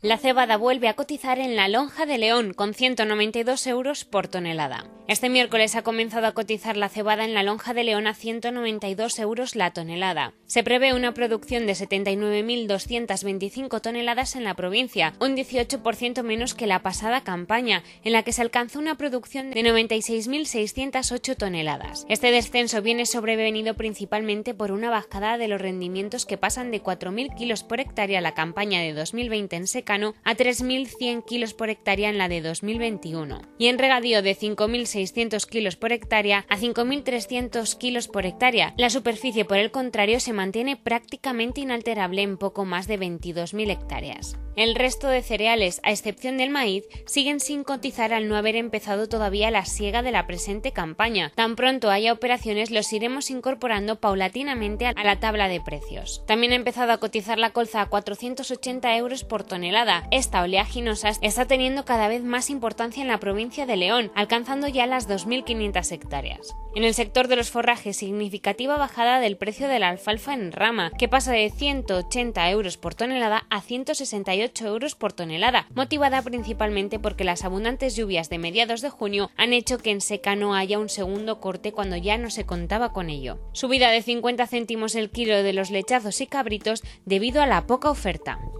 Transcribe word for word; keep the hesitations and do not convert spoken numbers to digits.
La cebada vuelve a cotizar en la lonja de León con ciento noventa y dos euros por tonelada. Este miércoles ha comenzado a cotizar la cebada en la lonja de León a ciento noventa y dos euros la tonelada. Se prevé una producción de setenta y nueve mil doscientas veinticinco toneladas en la provincia, un dieciocho por ciento menos que la pasada campaña, en la que se alcanzó una producción de noventa y seis mil seiscientas ocho toneladas. Este descenso viene sobrevenido principalmente por una bajada de los rendimientos que pasan de cuatro mil kilos por hectárea la campaña de dos mil veinte en secano a tres mil cien kilos por hectárea en la de dos mil veintiuno, y en regadío de cinco mil seiscientos kilos por hectárea a cinco mil trescientos kilos por hectárea. La superficie, por el contrario, se mantiene prácticamente inalterable en poco más de veintidós mil hectáreas. El resto de cereales, a excepción del maíz, siguen sin cotizar al no haber empezado todavía la siega de la presente campaña. Tan pronto haya operaciones, los iremos incorporando paulatinamente a la tabla de precios. También ha empezado a cotizar la colza a cuatrocientos ochenta euros por tonelada. Esta oleaginosa está teniendo cada vez más importancia en la provincia de León, alcanzando ya las dos mil quinientas hectáreas. En el sector de los forrajes, significativa bajada del precio de la alfalfa en rama, que pasa de ciento ochenta euros por tonelada a ciento sesenta y ocho euros por tonelada, motivada principalmente porque las abundantes lluvias de mediados de junio han hecho que en secano haya un segundo corte cuando ya no se contaba con ello. Subida de cincuenta céntimos el kilo de los lechazos y cabritos debido a la poca oferta.